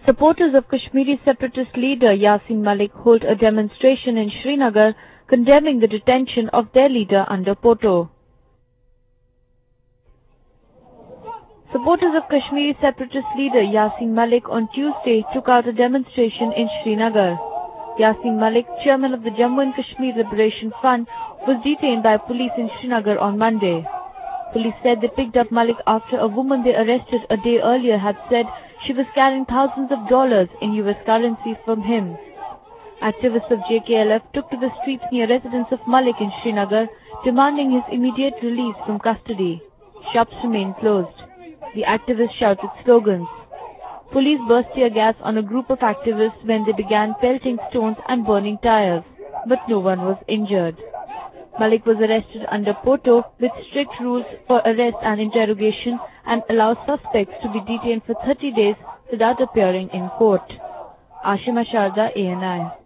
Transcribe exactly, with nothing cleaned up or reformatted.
Supporters of Kashmiri separatist leader Yasin Malik hold a demonstration in Srinagar condemning the detention of their leader under Poto. Supporters of Kashmiri separatist leader Yasin Malik on Tuesday took out a demonstration in Srinagar. Yasin Malik, chairman of the Jammu and Kashmir Liberation Front, was detained by police in Srinagar on Monday. Police said they picked up Malik after a woman they arrested a day earlier had said she was carrying thousands of dollars in U S currency from him. Activists of J K L F took to the streets near residence of Malik in Srinagar, demanding his immediate release from custody. Shops remained closed. The activists shouted slogans. Police burst tear gas on a group of activists when they began pelting stones and burning tires, but no one was injured. Malik was arrested under Poto with strict rules for arrest and interrogation and allows suspects to be detained for thirty days without appearing in court. Ashima Sharda, A N I.